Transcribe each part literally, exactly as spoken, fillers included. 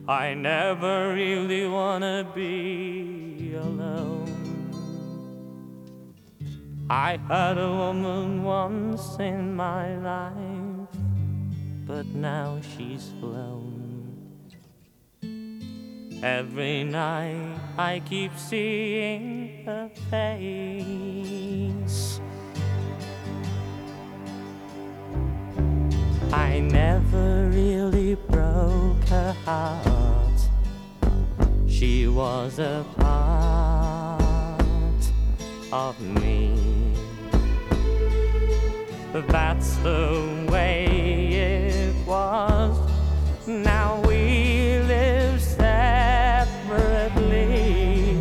I never really wanna be alone. I had a woman once in my life, but now she's flown. Every night I keep seeing her face. I never really broke her heart. She was a part of me. That's the way it was. Now we live separately.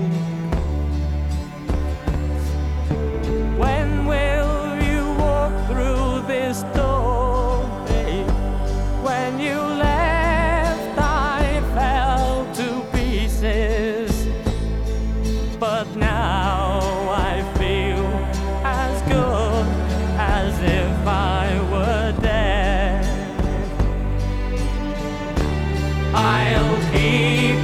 When will you walk through this door, babe? When you left, I fell to pieces, but now I feel as good as if I were dead. I'll keep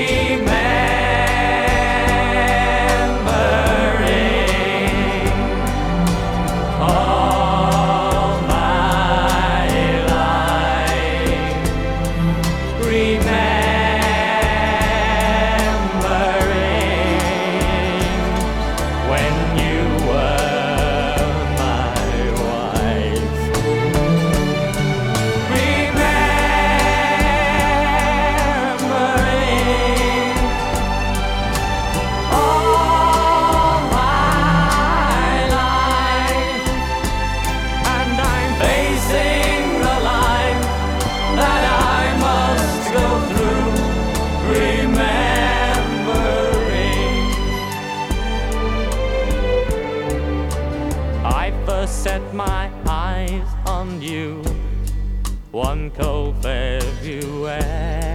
remembering all my life, remembering when you were my wife, remembering all my life, and I'm facing the line that I must go through, remembering. I first set my eyes on you one cold February.